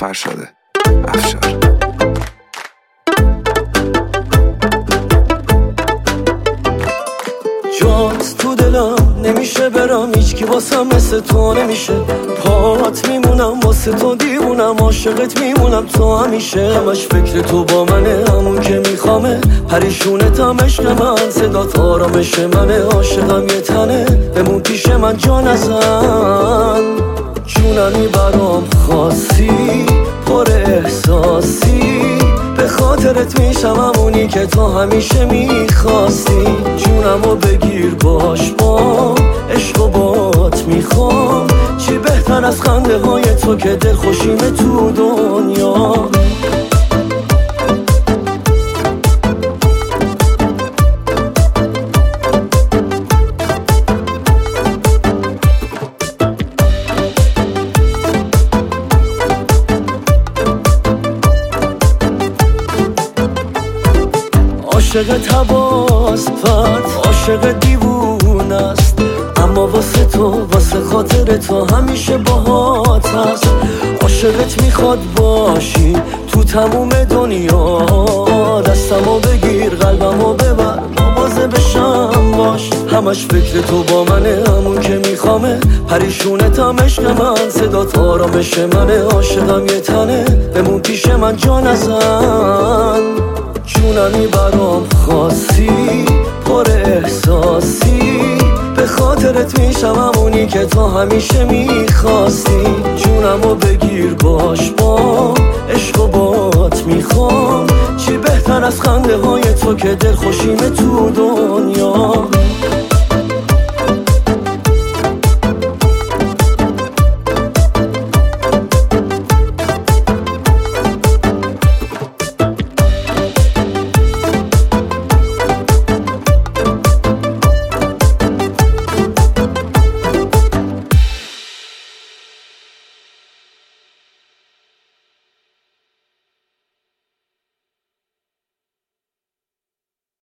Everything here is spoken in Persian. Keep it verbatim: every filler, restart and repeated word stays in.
فرشاده افشار. جات تو دلم نمیشه برم، هیچکی واسم مثل تو نمیشه. پات میمونم واسه تو دیوونم، عاشقت میمونم تو همیشه. همش فکر تو با منه، همون که میخوامه. پریشونتم عشق من، صدات آرامش منه. عاشقم یه تنه، بمون پیش من جا نزن. جونمی برام خاصی، پر احساسی. به خاطرت میشم همونی که تو همیشه میخواستی. جونمو بگیر باش با عشق و بات میخوام. چی بهتر از خنده های تو که دل خوشیمه تو دنیا. عاشقت حواس پرت، عاشق دیوونه است. اما واسه تو، واسه خاطر تو همیشه باهات هست. عاشقت میخواد باشی تو تموم دنیا. دستمو بگیر قلبمو ببر، مواظب بشم باش. همش فکر تو با منه، همون که میخوامه. پریشونتم عشق من، صدات آرامش منه. عاشقم یه تنه، بمون پیش من جا نزن. جونمی برام خاصی، پر احساسی. به خاطرت میشم همونی که تو همیشه میخواستی. جونمو بگیر باش با عشق و بات میخوام. چی بهتر از خنده های تو که دل خوشیمه تو دنیا.